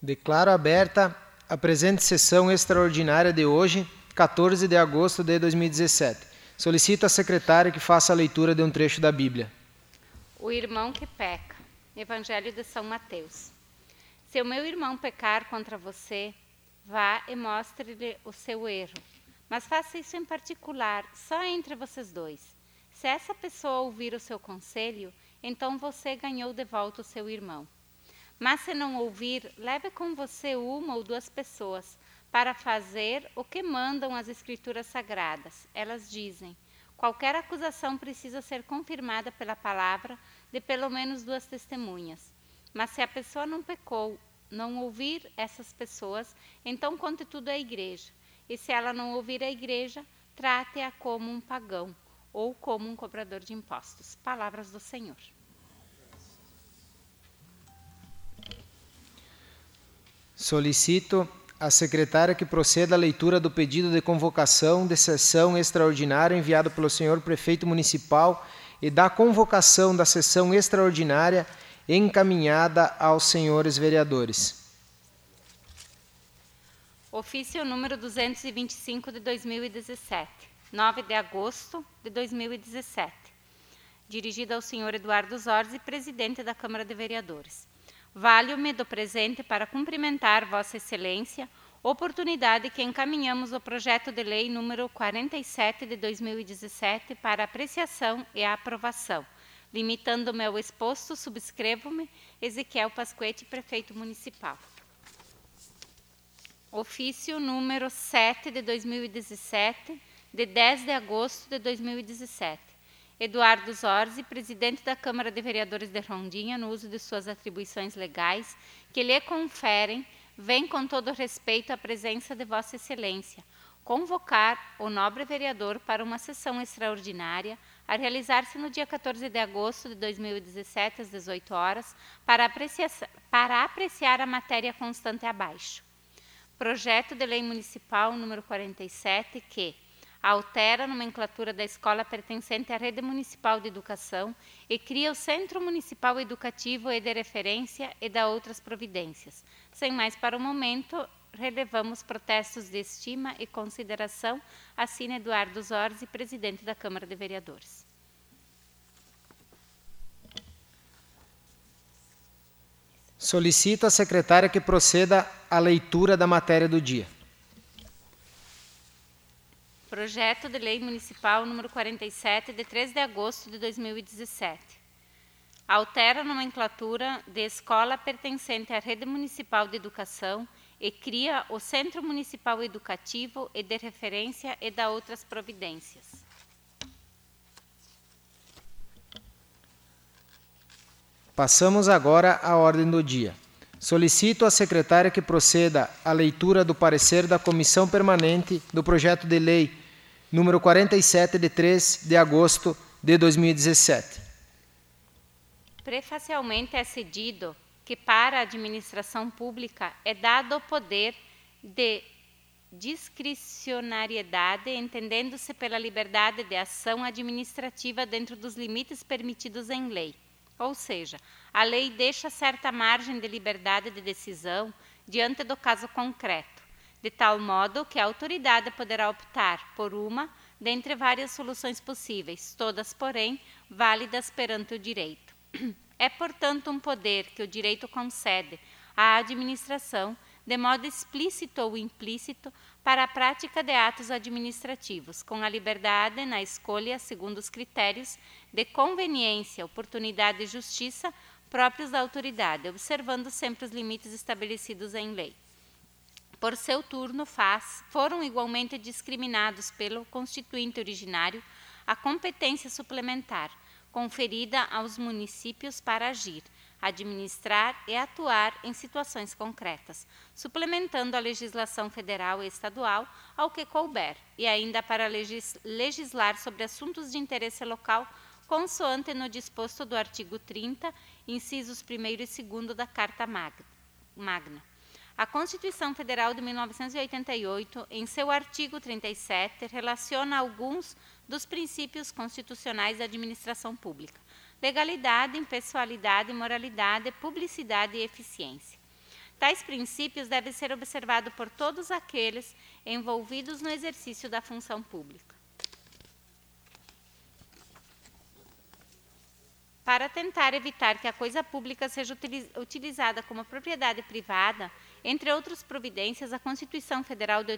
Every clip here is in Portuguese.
Declaro aberta a presente sessão extraordinária de hoje, 14 de agosto de 2017. Solicito à secretária que faça a leitura de um trecho da Bíblia. O irmão que peca. Evangelho de São Mateus. Se o meu irmão pecar contra você, vá e mostre-lhe o seu erro. Mas faça isso em particular, só entre vocês dois. Se essa pessoa ouvir o seu conselho, então você ganhou de volta o seu irmão. Mas se não ouvir, leve com você uma ou duas pessoas para fazer o que mandam as Escrituras Sagradas. Elas dizem: qualquer acusação precisa ser confirmada pela palavra de pelo menos 2 testemunhas. Mas se a pessoa não pecou, não ouvir essas pessoas, então conte tudo à igreja. E se ela não ouvir a igreja, trate-a como um pagão ou como um cobrador de impostos. Palavras do Senhor. Solicito à secretária que proceda à leitura do pedido de convocação de sessão extraordinária enviado pelo senhor prefeito municipal e da convocação da sessão extraordinária encaminhada aos senhores vereadores. Ofício número 225 de 2017, 9 de agosto de 2017. Dirigido ao senhor Eduardo Zorzi, presidente da Câmara de Vereadores. Valho-me do presente para cumprimentar Vossa Excelência, oportunidade que encaminhamos o projeto de lei número 47 de 2017 para apreciação e aprovação. Limitando-me ao exposto, subscrevo-me, Ezequiel Pasquete, prefeito municipal. Ofício número 7 de 2017, de 10 de agosto de 2017. Eduardo Zorzi, presidente da Câmara de Vereadores de Rondinha, no uso de suas atribuições legais, que lhe conferem, vem com todo respeito à presença de Vossa Excelência, convocar o nobre vereador para uma sessão extraordinária, a realizar-se no dia 14 de agosto de 2017, às 18 horas, para apreciar a matéria constante abaixo. Projeto de Lei Municipal número 47, que altera a nomenclatura da escola pertencente à Rede Municipal de Educação e cria o Centro Municipal Educativo e de Referência e dá outras providências. Sem mais para o momento, relevamos protestos de estima e consideração. Assina Eduardo Zorzi, presidente da Câmara de Vereadores. Solicito à secretária que proceda à leitura da matéria do dia. Projeto de Lei Municipal número 47, de 3 de agosto de 2017. Altera a nomenclatura de escola pertencente à Rede Municipal de Educação e cria o Centro Municipal Educativo e de Referência e dá outras providências. Passamos agora à ordem do dia. Solicito à secretária que proceda à leitura do parecer da Comissão Permanente do Projeto de Lei número 47, de 3 de agosto de 2017. Prefacialmente é cedido que para a administração pública é dado o poder de discricionariedade, entendendo-se pela liberdade de ação administrativa dentro dos limites permitidos em lei. Ou seja, a lei deixa certa margem de liberdade de decisão diante do caso concreto, de tal modo que a autoridade poderá optar por uma dentre várias soluções possíveis, todas, porém, válidas perante o direito. É, portanto, um poder que o direito concede à administração, de modo explícito ou implícito, para a prática de atos administrativos, com a liberdade na escolha segundo os critérios de conveniência, oportunidade e justiça próprios da autoridade, observando sempre os limites estabelecidos em lei. Por seu turno, foram igualmente discriminados pelo Constituinte originário a competência suplementar, conferida aos municípios para agir, administrar e atuar em situações concretas, suplementando a legislação federal e estadual ao que couber, e ainda para legislar sobre assuntos de interesse local, consoante no disposto do artigo 30, incisos 1º e 2º da Carta Magna. A Constituição Federal de 1988, em seu artigo 37, relaciona alguns dos princípios constitucionais da administração pública: legalidade, impessoalidade, moralidade, publicidade e eficiência. Tais princípios devem ser observados por todos aqueles envolvidos no exercício da função pública. Para tentar evitar que a coisa pública seja utilizada como propriedade privada, entre outras providências, a Constituição Federal de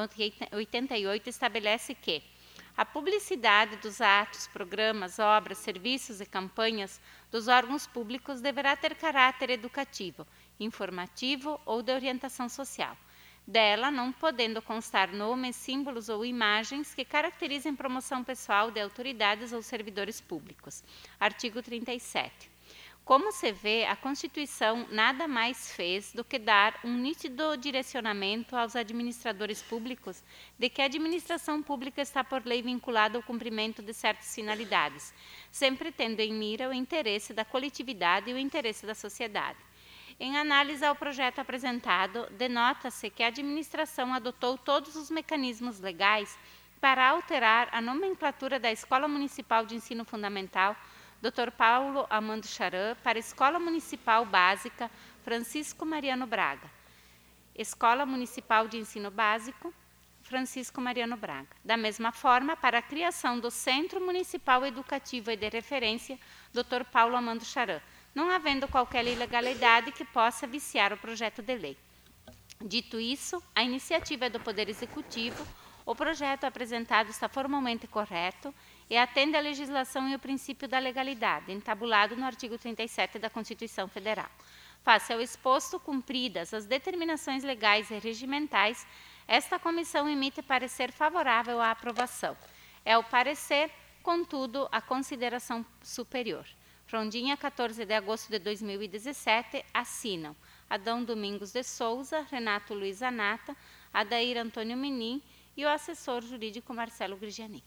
88 estabelece que a publicidade dos atos, programas, obras, serviços e campanhas dos órgãos públicos deverá ter caráter educativo, informativo ou de orientação social. Dela não podendo constar nomes, símbolos ou imagens que caracterizem promoção pessoal de autoridades ou servidores públicos. Artigo 37. Como se vê, a Constituição nada mais fez do que dar um nítido direcionamento aos administradores públicos de que a administração pública está por lei vinculada ao cumprimento de certas finalidades, sempre tendo em mira o interesse da coletividade e o interesse da sociedade. Em análise ao projeto apresentado, denota-se que a administração adotou todos os mecanismos legais para alterar a nomenclatura da Escola Municipal de Ensino Fundamental Dr. Paulo Amando Charan para Escola Municipal Básica Francisco Mariano Braga, Escola Municipal de Ensino Básico Francisco Mariano Braga. Da mesma forma, para a criação do Centro Municipal Educativo e de Referência Dr. Paulo Amando Charan, não havendo qualquer ilegalidade que possa viciar o projeto de lei. Dito isso, a iniciativa é do Poder Executivo, o projeto apresentado está formalmente correto e atende à legislação e ao princípio da legalidade, entabulado no artigo 37 da Constituição Federal. Face ao exposto, cumpridas as determinações legais e regimentais, esta comissão emite parecer favorável à aprovação. É o parecer, contudo, a consideração superior. Frondinha, 14 de agosto de 2017, assinam Adão Domingos de Souza, Renato Luiz Anata, Adair Antônio Menin e o assessor jurídico Marcelo Grigiani.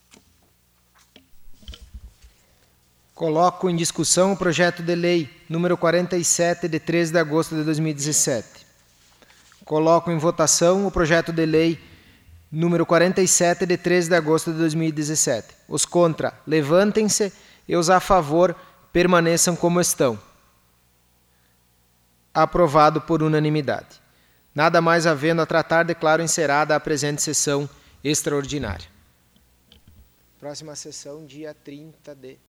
Coloco em discussão o projeto de lei número 47, de 13 de agosto de 2017. Coloco em votação o projeto de lei número 47, de 13 de agosto de 2017. Os contra, levantem-se, e os a favor, permaneçam como estão. Aprovado por unanimidade. Nada mais havendo a tratar, declaro encerrada a presente sessão extraordinária. Próxima sessão, dia 30 de